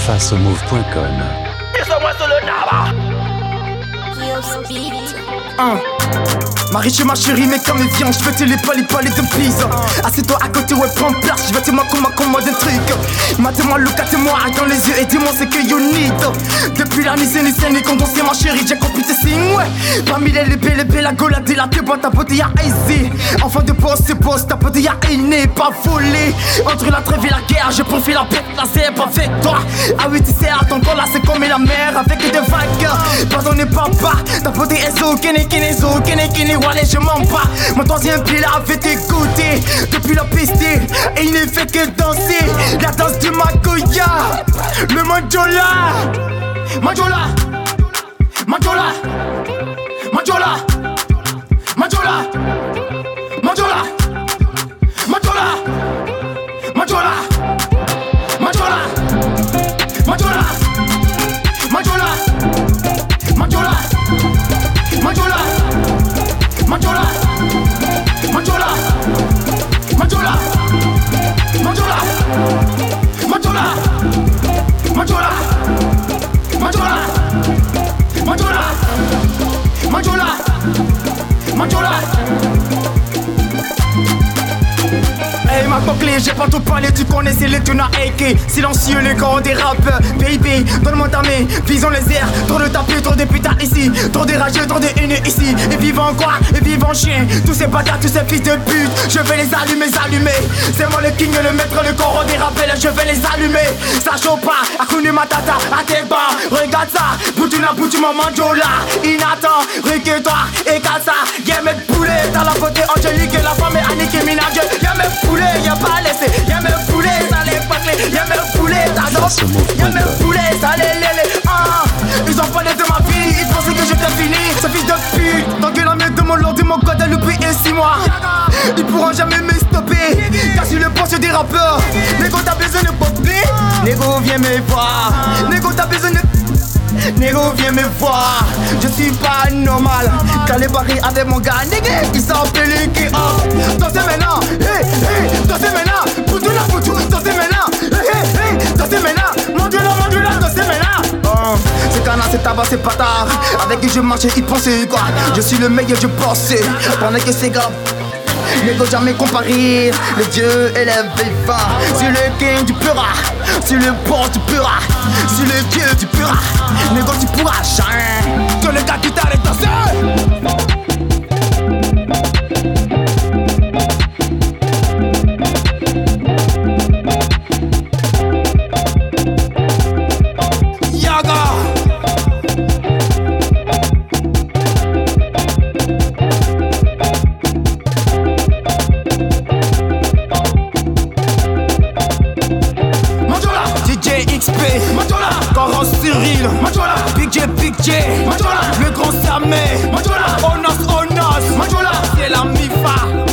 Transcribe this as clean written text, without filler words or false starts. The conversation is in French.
Face au move.com. Laisse-moi sur le nava. Marie, tu ma chérie, mais quand elle vient, je vais te les palais de pise. Assieds-toi à côté, ouais, prends place, je vais te commande un truc. Mate-moi, look at moi dans les yeux et dis-moi ce que you need. Depuis la nice, quand on sait ma chérie, j'ai compris tes signes, ouais. Parmi les belles, la golade, la tête, ta beauté y'a aisé. Enfant de boss, c'est boss, ta beauté y'a aîné, pas volé. Entre la trêve et la guerre, j'ai profilé la pète, la zèbre avec toi. Ah oui, tu sais, ton corps là, c'est comme la mer avec des vagues. Pardonnez papa, ta beauté est zo, kene, Wallet, je m'en bats. Mon troisième pied là avait écouté depuis la piste et il ne fait que danser la danse du Magoya. Le Manjola, Manjola, Manjola, Manjola, Manjola, Manjola, Manjola, Manjola, Manjola, Manjola, Manjola, Manjola, Manjola. Manjola, Manjola, Manjola, Manjola, Manjola, Manjola, Manjola, Manjola, Manjola, Manjola. Hey ma clé, j'ai pas tout parlé, tu connais c'est les tunas AK. Silencieux les grands des rappeurs, baby, donne-moi ta main, visons les airs. Trop de tapis, trop de putain ici, trop de rageux, trop de haineux ici. Et vivant quoi, et vivant chien, tous ces bâtards, tous ces fils de pute. Je vais les allumer, c'est moi le king, le maître, le corps des rappels. Je vais les allumer, ça chauffe pas, Akuna Matata, à tes bas. Regarde ça, Boutuna, Manjola. Inattend, recueille-toi, égale ça. Y'a mes poulets, dans la beauté angélique, la femme est Annick et Minaj. Y'a mes poulets, y'a pas laissé, y'a mes poulets, ça les pâclés, y'a mes poulets, ça danse, y'a mes poulets, ça les Ils ont parlé de ma vie, ils pensaient que j'étais fini, ce fils de pute. Tant que la mienne de mon lord de mon Guadeloupe et 6 mois, ils pourront jamais me stopper, car je suis le boss des rappeurs. Négo t'as besoin de popper, Négo viens me voir, Négo t'as besoin de... Négo viens me voir, je suis pas normal. Quand les barils avec mon gars, négé, ils sont pelés dansez maintenant, hey, hey, dansez maintenant. Boutou, dansez maintenant, hey, hey, dansez maintenant. Mandula, dansez maintenant. C'est canard, c'est tabac, c'est patard. Avec qui je marchais, ils pensaient quoi. Je suis le meilleur, je pensais. Pendant que ces gars Négo jamais comparé, le dieu élève les fins. Sur le king du pura, sur le boss du pura, sur le dieu du pura. Négo tu pourras changer. Que le gars qui t'arrête danser. Manjola, Coran Cyril, Manjola, Big J, Manjola, le grand Samé, Manjola, Onos, Manjola, c'est la Mifa.